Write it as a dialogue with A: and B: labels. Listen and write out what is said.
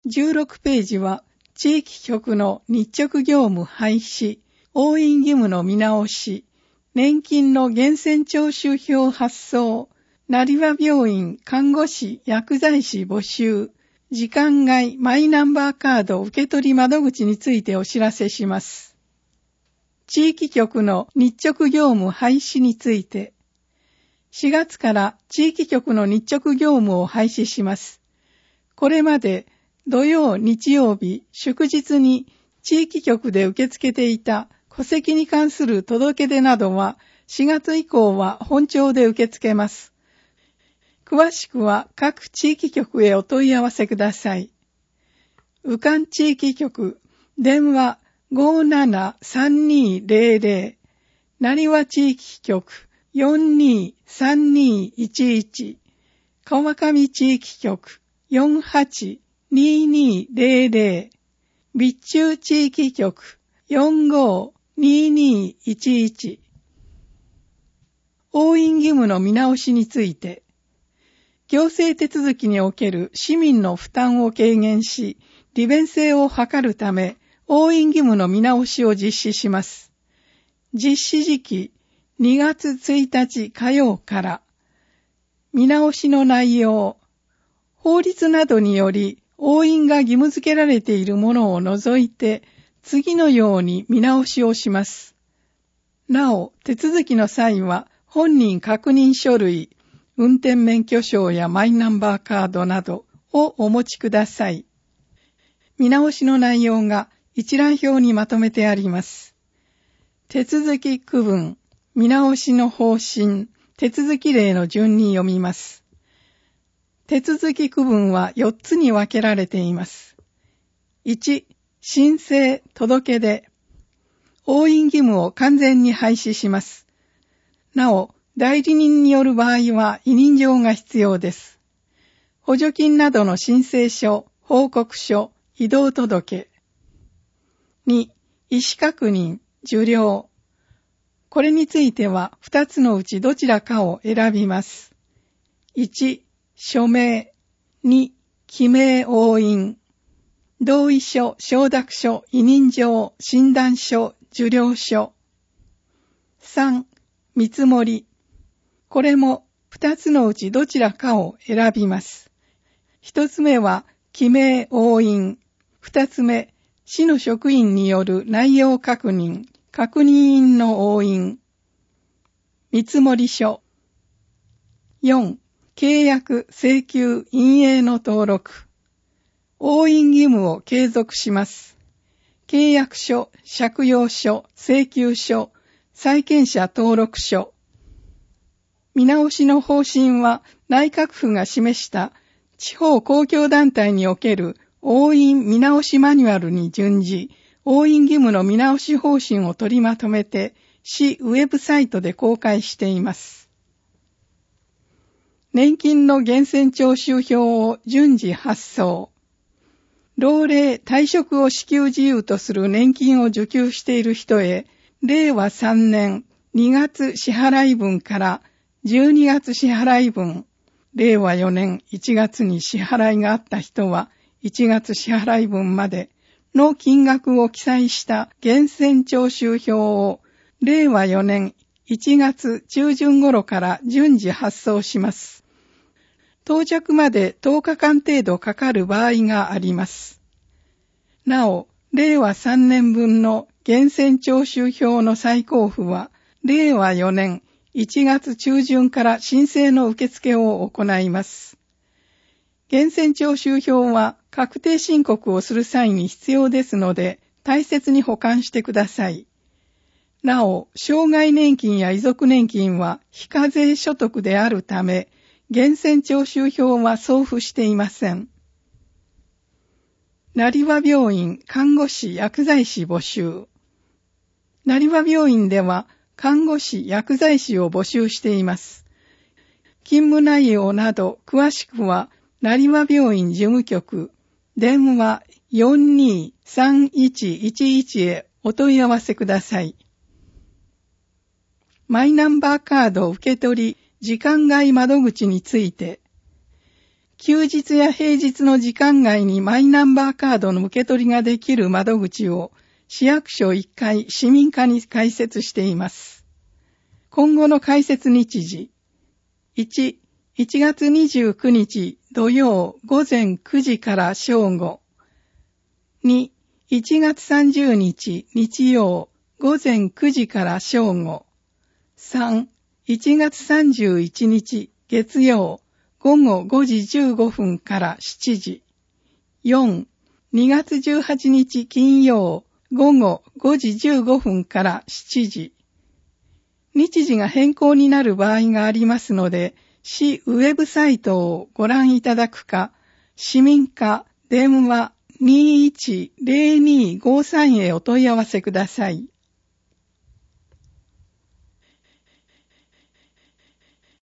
A: 16ページは、地域局の日直業務廃止、押印義務の見直し、年金の源泉徴収票発送、成羽病院看護師薬剤師募集、時間外マイナンバーカード受取窓口についてお知らせします。地域局の日直業務廃止について、4月から地域局の日直業務を廃止します。これまで土曜、日曜日、祝日に地域局で受け付けていた戸籍に関する届け出などは4月以降は本庁で受け付けます。詳しくは各地域局へお問い合わせください。宇還地域局、電話 573200、成羽地域局 423211、川上地域局 482200、備中地域局 452211。押印義務の見直しについて、行政手続きにおける市民の負担を軽減し、利便性を図るため、押印義務の見直しを実施します。実施時期、2月1日火曜から、見直しの内容、法律などにより、押印が義務付けられているものを除いて、次のように見直しをします。なお、手続きの際は、本人確認書類、運転免許証やマイナンバーカードなどをお持ちください。見直しの内容が一覧表にまとめてあります。手続き区分、見直しの方針、手続き例の順に読みます。手続き区分は4つに分けられています。1、申請、届け出。押印義務を完全に廃止します。なお、代理人による場合は委任状が必要です。補助金などの申請書、報告書、異動届。2、意思確認、受領。これについては2つのうちどちらかを選びます。1、署名。2、記名押印。同意書、承諾書、委任状、診断書、受領書。3、見積もり。これも2つのうちどちらかを選びます。1つ目は記名押印。2つ目、市の職員による内容確認、確認印の押印。見積もり書。4、契約、請求、印影の登録。押印義務を継続します。契約書、借用書、請求書、債権者登録書。見直しの方針は内閣府が示した地方公共団体における押印見直しマニュアルに準じ、押印義務の見直し方針を取りまとめて市ウェブサイトで公開しています。年金の源泉徴収票を順次発送。老齢退職を支給事由とする年金を受給している人へ、令和3年2月支払い分から12月支払い分、令和4年1月に支払いがあった人は1月支払い分までの金額を記載した源泉徴収票を令和4年1月中旬頃から順次発送します。到着まで10日間程度かかる場合があります。なお、令和3年分の源泉徴収票の再交付は令和4年1月中旬から申請の受付を行います。源泉徴収票は確定申告をする際に必要ですので、大切に保管してください。なお、障害年金や遺族年金は非課税所得であるため、源泉徴収票は送付していません。成羽病院看護師薬剤師募集。成羽病院では看護師薬剤師を募集しています。勤務内容など詳しくは成羽病院事務局電話 423111 へお問い合わせください。マイナンバーカード受け取り時間外窓口について、 休日や平日の時間外にマイナンバーカードの受け取りができる窓口を市役所1階市民課に開設しています。今後の開設日時。1、1月29日土曜午前9時から正午。2、1月30日日曜午前9時から正午。3、1月31日月曜午後5時15分から7時。4、2月18日金曜午後5時15分から7時。日時が変更になる場合がありますので、市ウェブサイトをご覧いただくか、市民課電話 210253 へお問い合わせください。